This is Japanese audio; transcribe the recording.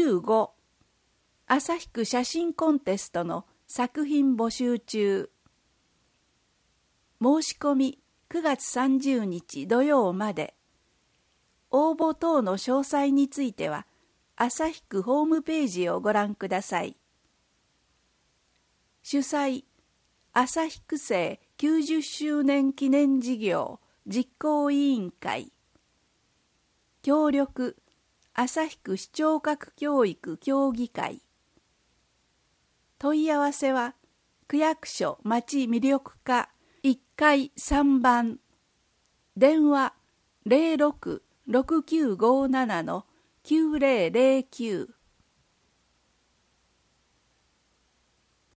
15朝日区写真コンテストの作品募集中。申し込み9月30日土曜まで。応募等の詳細については朝日区ホームページをご覧ください。主催朝日区政90周年記念事業実行委員会。協力朝日区視聴覚教育協議会。問い合わせは区役所町魅力課1階3番、電話066957-9009